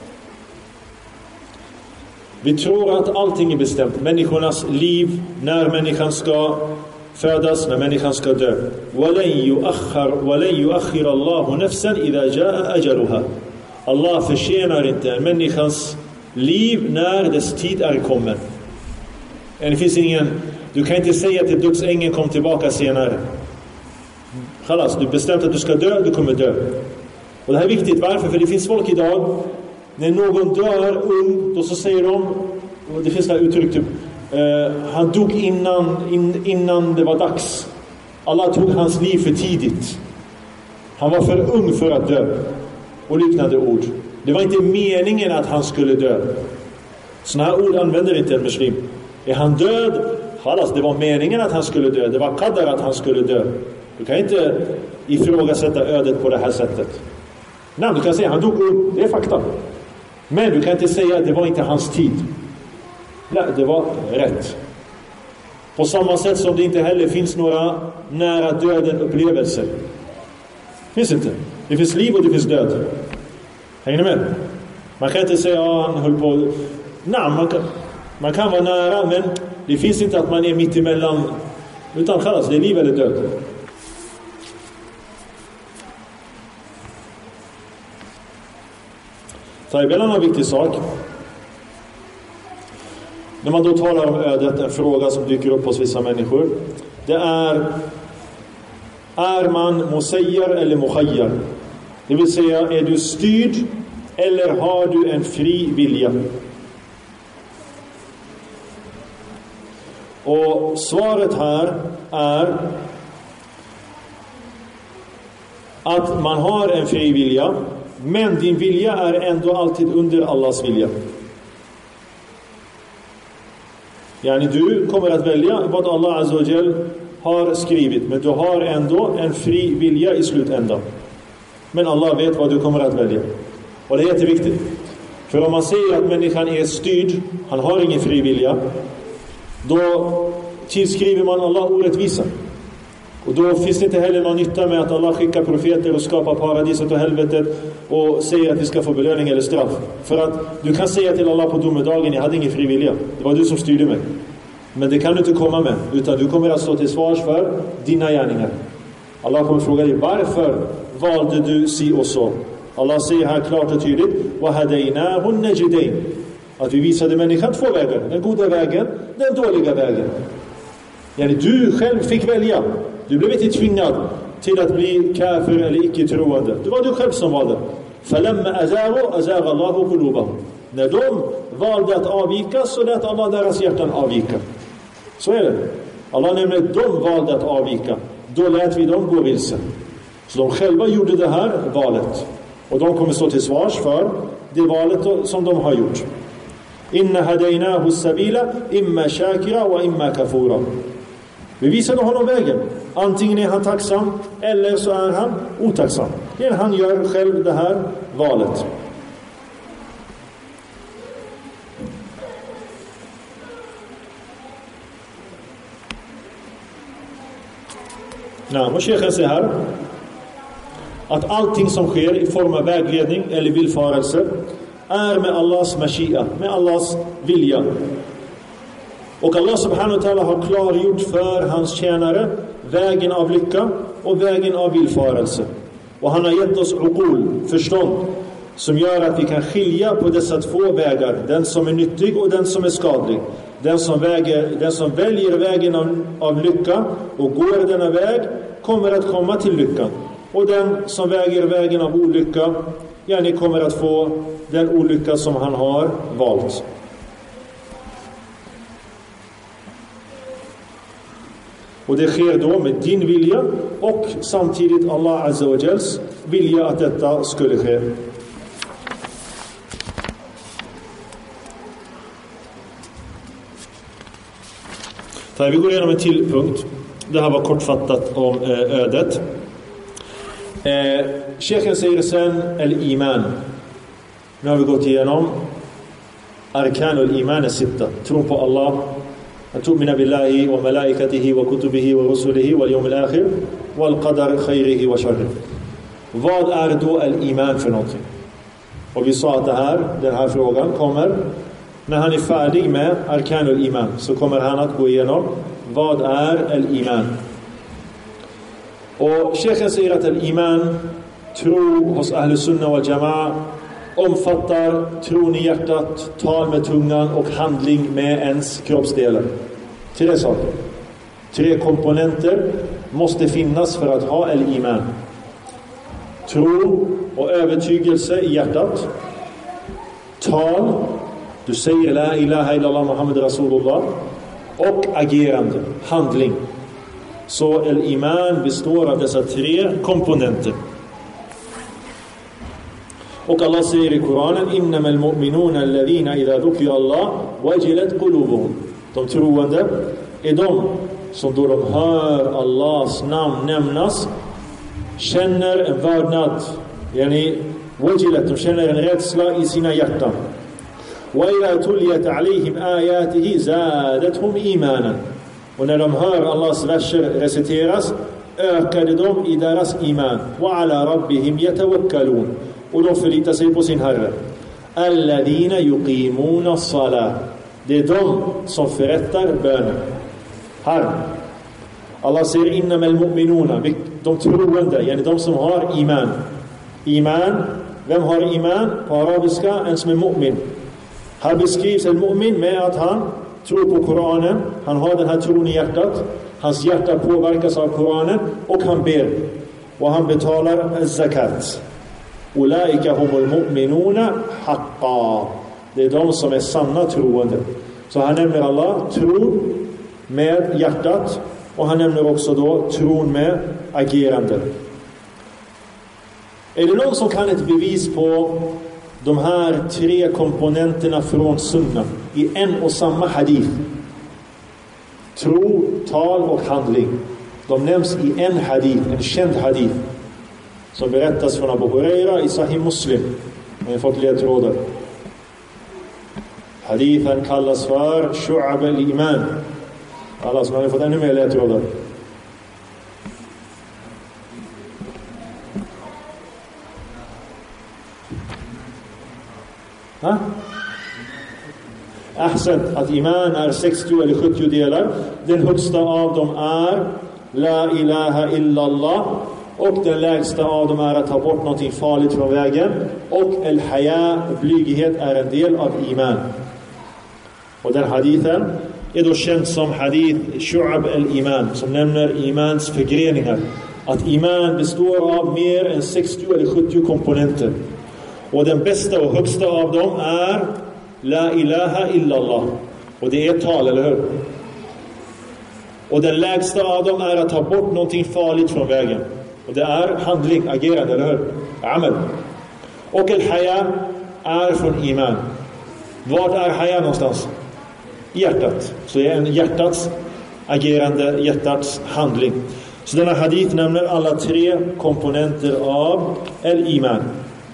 vi tror att allting är bestämt. Människornas liv, när människan ska födas, när människan ska dö. وَلَنْ يُؤَخِّرَ اللَّهُ نَفْسًا إِذَا جَاءَ أَجَلُهَا. Allah förtjänar inte en människans liv när dess tid är kommen. Det finns ingen, du kan inte säga till dödsängeln kom tillbaka senare. Khalas, du bestämt att du ska dö, du kommer dö. Och det här är viktigt, varför? För det finns folk idag, när någon dör ung, då så säger de, och det finns det här uttryck typ, han dog innan det var dags. Allah tog hans liv för tidigt. Han var för ung för att dö. Och liknande ord. Det var inte meningen att han skulle dö. Sådana här ord använder inte en muslim. Är han död? Khalas, det var meningen att han skulle dö. Det var qadar att han skulle dö. Du kan inte ifrågasätta ödet på det här sättet. Nej, du kan säga han dog ung. Det är fakta. Men du kan inte säga att det var inte hans tid. Nej, det var rätt. På samma sätt som det inte heller finns några nära döden upplevelser. Finns inte. Det finns liv och det finns död. Hänger ni med? Man kan inte säga han höll på. Nej, man kan vara nära, men det finns inte att man är mitt emellan. Utan kallas det är liv eller död. Så här är en annan viktig sak. När man då talar om ödet, en fråga som dyker upp hos vissa människor. Det är man musayjar eller mukhayyar? Det vill säga, är du styrd eller har du en fri vilja? Och svaret här är att man har en fri vilja, men din vilja är ändå alltid under Allahs vilja. Yani du kommer att välja vad Allah Azza wa Jal har skrivit, men du har ändå en fri vilja i slutändan. Men Allah vet vad du kommer att välja. Och det är jätteviktigt. För om man säger att människan är styrd, han har ingen fri vilja, då tillskriver man Allah orättvisa. Och då finns det inte heller någon nytta med att Allah skickar profeter och skapar paradiset och helvetet och säger att vi ska få belöning eller straff. För att du kan säga till Allah på domedagen, jag hade ingen fri vilja. Det var du som styrde mig. Men det kan du inte komma med, utan du kommer att stå till svars för dina gärningar. Allah kommer fråga dig, varför valde du si och så? Allah säger här klart och tydligt, وَهَدَيْنَاهُ النَّجِدَيْنِ, att vi visade människan två vägar. Den goda vägen, den dåliga vägen. Yani du själv fick välja. Du blev inte tvingad till att bli kafir eller icke-troende. Det var du själv som valde. فَلَمَّا أَزَاغَ اللَّهُ قُلُوبَهُمْ. När de valde att avvika, så lät Allah deras hjärtan avvika. Så är det. Allah nämner att de valde att avvika. Då lät vi dem gå vilse. Så de själva gjorde det här valet. Och de kommer stå till svars för det valet som de har gjort. Inna hadaynahu sabila imma shakira wa imma kafura. Vi visade honom vägen. Antingen är han tacksam eller så är han otacksam. Han gör själv det här valet. Och Sheikhen säger här att allting som sker i form av vägledning eller villfarelse är med Allahs mashia, med Allahs vilja. Och Allah subhanahu wa ta'ala har klargjort för hans tjänare vägen av lycka och vägen av villfarelse. Och han har gett oss uqul, förstånd, som gör att vi kan skilja på dessa två vägar, den som är nyttig och den som är skadlig. Den som väljer vägen av lycka och går denna väg kommer att komma till lyckan. Och den som väljer vägen av olycka, ni kommer att få den olycka som han har valt. Och det sker då med din vilja och samtidigt Allah Azza wa Jals vilja att detta skulle ske. Så vi går igenom en till punkt. Det här var kortfattat om ödet. Sheikhen säger sen al-iman. Nu har vi gått igenom arkan al-iman sitta. Tron på Allah, att tu'mina billahi wa malaikatihi wa kutubihi wa rusulihi wal yawmil akhir wal qadar khairihi wa sharrihi. Vad är då al-iman för någonting? Och vi sa att den här frågan kommer när han är färdig med arkan al-iman, så kommer han att gå igenom vad är al-iman. Och Sheikhen säger att al-iman, tro hos Ahl Sunnah wal Jama'a, omfattar tron i hjärtat, tal med tungan och handling med ens kroppsdelar. 3 saker. 3 komponenter måste finnas för att ha al-iman. Tro och övertygelse i hjärtat. Tal, du säger la ilaha illallah Muhammad Rasulullah. Och agerande, handling. Så al-iman består av dessa 3 komponenter. Och Allah säger i Koranen: innamal mu'minuna alladhina idha dhukira Allah wajilat qulubuhum. De troende är de som då de hör Allahs namn nämnas känner en vördnad, yani wajilat, de känner en rädsla i sina hjärtan. Wa idha tuliyat alayhim ayatihi zadatuhum imanan. Och när de hör Allahs verser reciteras ökade de i deras iman. Wa ala rabbihim yatawakkalun. Och de förlitar sig på sin Herre. Alladina yuqimuna as-salah. Det är de som förrättar bönen. Här. Allah säger innamal mu'minuna, de troende, yani de som har iman. Iman, vem har iman? På arabiska, en som är mu'min. Här beskrivs en mu'min med att han tror på Koranen, han har den här tron i hjärtat, hans hjärta påverkas av Koranen och han ber. Och han betalar zakat. Ulaika humul mu'minuna haqqa. Det är de som är sanna troende. Så han nämner Allah tro med hjärtat och han nämner också då tron med agerande. Är det någon som kan ett bevis på de här 3 komponenterna från sunna i en och samma hadith? Tro, tal och handling. De nämns i en hadith, en känd hadith som berättas från Abu Huraira i Sahih Muslim. Vi har fått ledtrådar. Hadithen kallas för Shu'ab al-Iman. Alla som har fått ännu mer ledtrådar. Ahsant, att iman är 60 eller 70 delar. Den högsta av dem är La ilaha illallah. Och den lägsta av dem är att ta bort någonting farligt från vägen. Och al-haya, blygighet, är en del av iman. Och den hadithen är då känd som hadith Shu'ab al-Iman, som nämner imans förgreningar. Att iman består av mer än 60 eller 70 komponenter. Och den bästa och högsta av dem är La ilaha illallah. Och det är tal, eller hur? Och den lägsta av dem är att ta bort någonting farligt från vägen. Och det är handling, agerande, eller hur? Amen. Och al-haya är från iman. Vart är haya någonstans? Hjärtat. Så det är en hjärtats agerande, hjärtats handling. Så denna hadith nämner alla 3 komponenter av al-iman.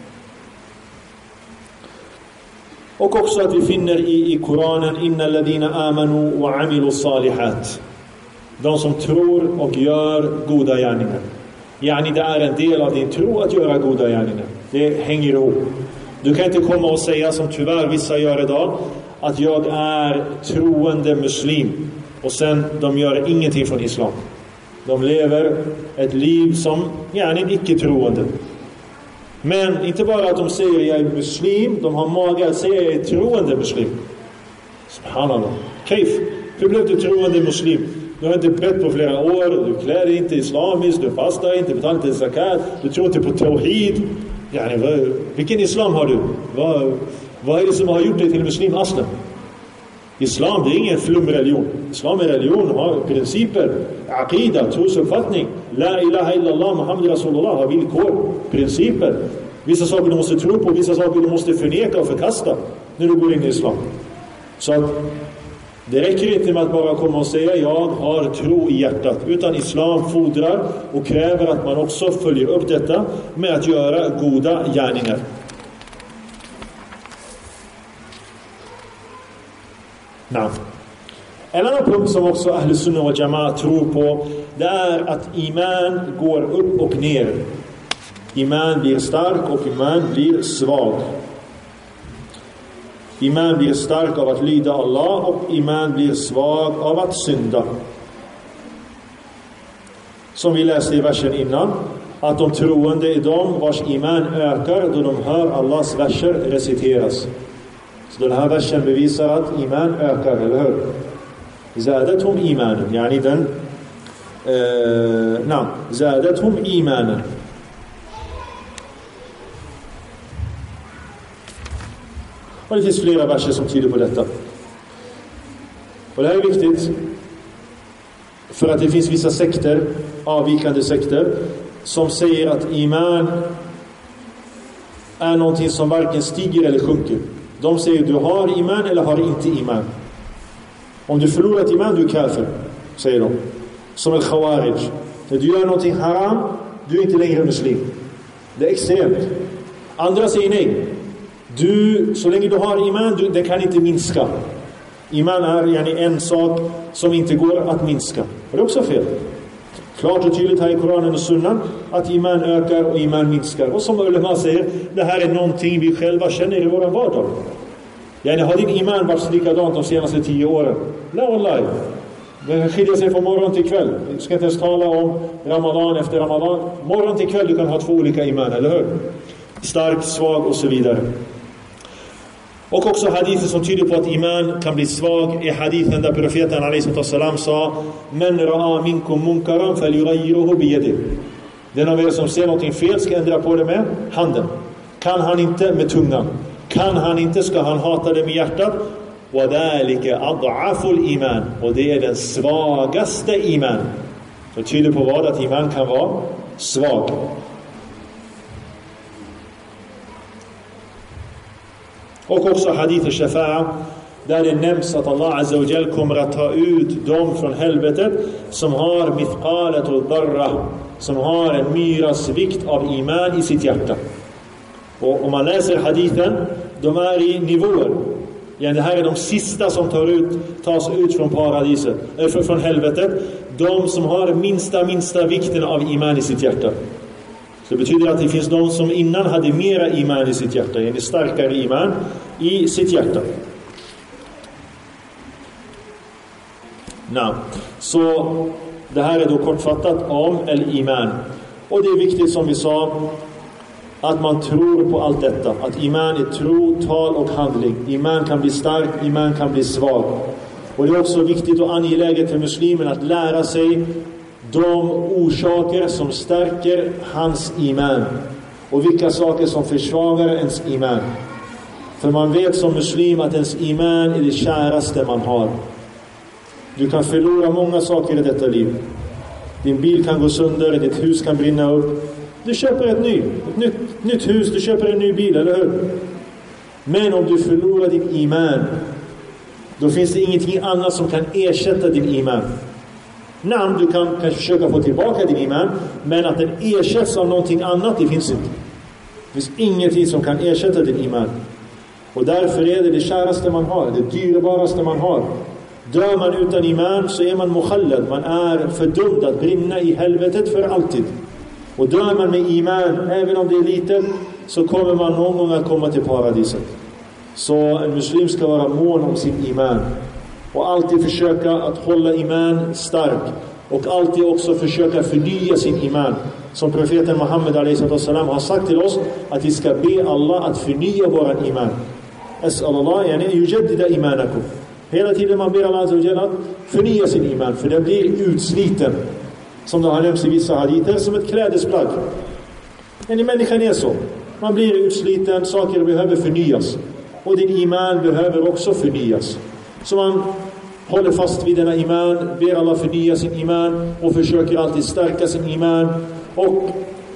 Och också att vi finner i Koranen innal ladina amanu wa amilu salihat. De som tror och gör goda gärningar. Yani det är en del av din tro att göra goda gärningar. Det hänger ihop. Du kan inte komma och säga som tyvärr vissa gör idag, att jag är troende muslim och sen de gör ingenting från islam. De lever ett liv som en icke-troende. Men inte bara att de säger jag är muslim, de har mage att säga jag är troende muslim. Subhanallah. Kaif? Hur blev du troende muslim? Du har inte bett på flera år, du klär dig inte islamiskt, du fastar inte, betalar inte zakat, du tror inte på tawhid. Vilken islam har du? Vad är det som har gjort dig till muslim aslan? Islam, det är ingen flumreligion. Islam är religion, har principer, aqida, trosuppfattning. La ilaha illallah Muhammad Rasulullah har villkor, principer. Vissa saker du måste tro på, vissa saker du måste förneka och förkasta när du går in i islam. Så att det räcker inte med att bara komma och säga jag har tro i hjärtat, utan islam fordrar och kräver att man också följer upp detta med att göra goda gärningar. Nej. En annan punkt som också Ahlus Sunnah wal Jamaah tror på, det är att iman går upp och ner. Iman blir stark och iman blir svag. Iman blir stark av att lyda Allah och iman blir svag av att synda. Som vi läste i versen innan. att de troende är de vars iman ökar då de hör Allahs verser reciteras. Så den här versen bevisar att iman ökar, eller hur? زادتهم إيمانا يعني den نعم زادتهم إيمانا. Och det finns flera verser som tyder på detta. Och det här är viktigt för att det finns vissa sekter, avvikande sekter, som säger att iman är någonting som varken stiger eller sjunker. De säger du har iman eller har inte iman. Om du förlorat iman, du är kafir, säger de. Som en khawarij. När du gör någonting haram, du är inte längre muslim. Det är extremt. Andra säger nej. Så länge du har iman, det kan inte minska. Iman är en sak som inte går att minska. Och det är också fel. Klart och tydligt här i Koranen och Sunnan att iman ökar och iman minskar. Och som ulema säger, det här är någonting vi själva känner i vår vardag. Har din iman varit likadant de senaste 10 åren? La wallahi. Det skiljer sig från morgon till kväll. Vi ska inte ens tala om Ramadan efter Ramadan. Morgon till kväll du kan ha 2 olika iman, eller hur? Stark, svag och så vidare. Och också hadither som tyder på att iman kan bli svag är hadithen där profeten a.s. sa Men ra'a minkum munkaran falyughayyirhu biyadihi. Den av er som ser någonting fel ska ändra på det med handen. Kan han inte med tungan. Kan han inte ska han hata det med hjärtat. وَذَلِكَ أَضْعَفُ الْإِيمَانِ. Och det är den svagaste iman. Så tyder på vad? Att iman kan vara svag. Och också hadith al-shafa'a där det nämns att Allah Azza wa Jal kommer att ta ut dem från helvetet som har mithqalat och darra, som har en myras vikt av iman i sitt hjärta. Och om man läser hadithen, de är i nivåer. Det här är de sista som tas ut från paradiset, från helvetet. De som har minsta vikten av iman i sitt hjärta. Så det betyder att det finns de som innan hade mera iman i sitt hjärta, en starkare iman i sitt hjärta. Så det här är då kortfattat om el-iman. Och det är viktigt som vi sa att man tror på allt detta. Att iman är tro, tal och handling. Iman kan bli stark, iman kan bli svag. Och det är också viktigt och angeläget för muslimen att lära sig de orsaker som stärker hans iman och vilka saker som försvagar ens iman. För man vet som muslim att ens iman är det käraste man har. Du kan förlora många saker i detta liv. Din bil kan gå sönder, ditt hus kan brinna upp. Du köper ett nytt hus, du köper en ny bil, eller hur? Men om du förlorar din iman, då finns det ingenting annat som kan ersätta din iman. Du kan försöka få tillbaka din iman, men att den ersätts av någonting annat, det finns inte. Det finns ingenting som kan ersätta din iman. Och därför är det käraste man har, det dyrbaraste man har. Dör man utan iman så är man mukhallad, man är fördömd att brinna i helvetet för alltid. Och dör man med iman, även om det är litet, så kommer man någon gång att komma till paradiset. Så en muslim ska vara mån om sin iman. Och alltid försöka att hålla iman stark. Och alltid också försöka förnya sin iman. Som profeten Muhammed a.s. har sagt till oss att vi ska be Allah att förnya våran iman. As'alallah, yani yujaddida imanakum. Hela tiden man ber Allah att förnya sin iman. För det blir utsliten. Som det har nämnts i vissa hadither, som ett klädesplagg. Men i människan är så. Man blir utsliten, saker behöver förnyas. Och din iman behöver också förnyas. Så man håller fast vid denna iman, ber Allah förnya sin iman och försöker alltid stärka sin iman. Och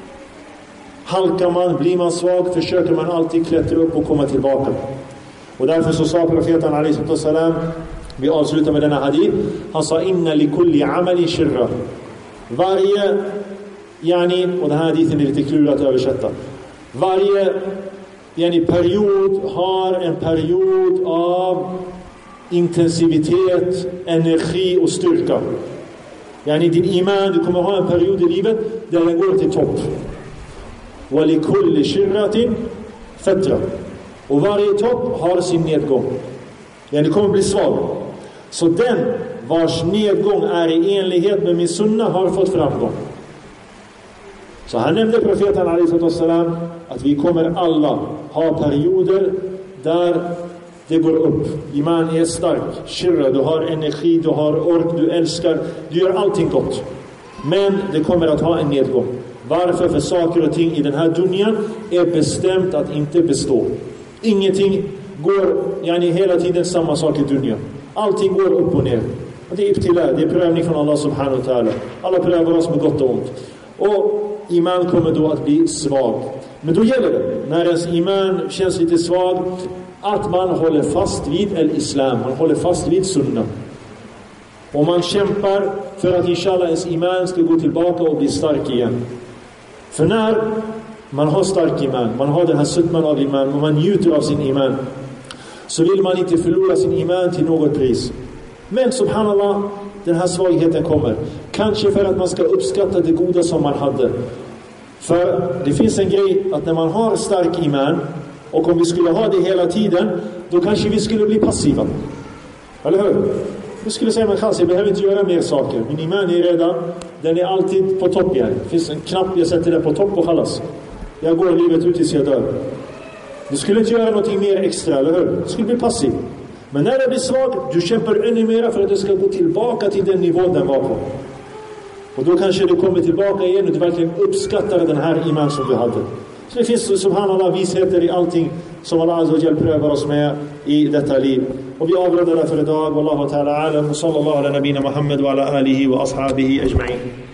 halkar man, blir man svag, försöker man alltid klättra upp och komma tillbaka. Och därför så sa profeten a.s. vi avslutar med denna hadith, han sa inna li kulli amali shirra. Varje och den här hadithen är lite klurat att översätta. Varje period har en period av intensivitet, energi och styrka. Din iman, du kommer ha en period i livet där den går till topp. Wa li kulli shirratin fatra. Och varje topp har sin nedgång. Det kommer bli svag. Så den vars nedgång är i enlighet med min sunna har fått framgång. Så han nämnde profeten alaihissalam att vi kommer alla ha perioder där det går upp. Iman är stark, shirra, du har energi, du har ork, du älskar, du gör allting gott. Men det kommer att ha en nedgång. Varför? För saker och ting i den här dunjan är bestämt att inte bestå. Ingenting går, hela tiden samma sak i dunjan. Allting går upp och ner. Och det är ibtila, det är prövning från Allah subhanahu wa ta'ala. Alla prövar oss med gott och ont. Och iman kommer då att bli svag. Men då gäller det, när ens iman känns lite svag, att man håller fast vid al-Islam. Man håller fast vid sunnah. Och man kämpar för att inshallah ens iman ska gå tillbaka och bli stark igen. För när man har stark iman, man har den här suttman av iman och man njuter av sin iman, så vill man inte förlora sin iman till något pris. Men subhanallah, den här svagheten kommer. Kanske för att man ska uppskatta det goda som man hade. För det finns en grej att när man har stark iman, och om vi skulle ha det hela tiden, då kanske vi skulle bli passiva. Eller hur? Vi skulle säga, men jag behöver inte göra mer saker. Min iman är redan, den är alltid på topp igen. Det finns en knapp, jag sätter den på topp och kallas. Jag går livet ut tills jag dör. Du skulle inte göra någonting mer extra, eller hur? Du skulle bli passiv. Men när det blir svag, du kämpar ännu mer för att du ska gå tillbaka till den nivån den var på. Och då kanske du kommer tillbaka igen och du verkligen uppskattar den här iman som du hade. Så det finns subhanallah visheter i allting som Allah azza wa jalla prövar oss med i detta liv. Och vi avrundar för idag. Wallahu ta'ala alam. Sallallahu ala nabina Muhammad wa ala alihi wa ashabihi ajma'in.